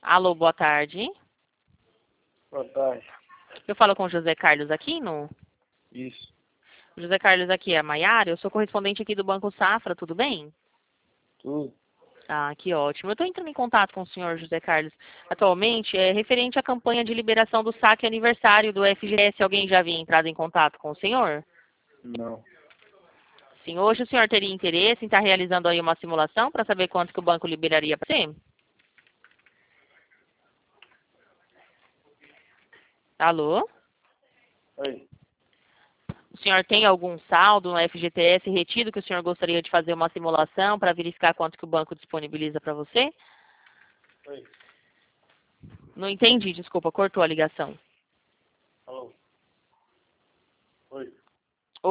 Alô, boa tarde. Boa tarde. Eu falo com o José Carlos Aquino. Isso. José Carlos aqui é a Maiara, eu sou correspondente aqui do Banco Safra, tudo bem? Tudo. Ah, que ótimo. Eu estou entrando em contato com o senhor José Carlos. Atualmente, é referente à campanha de liberação do saque aniversário do FGTS. Alguém já havia entrado em contato com o senhor? Não. Sim, hoje o senhor teria interesse em estar realizando aí uma simulação para saber quanto que o banco liberaria para você? Alô? Oi. O senhor tem algum saldo no FGTS retido que o senhor gostaria de fazer uma simulação para verificar quanto que o banco disponibiliza para você? Oi. Não entendi, desculpa, cortou a ligação. Alô.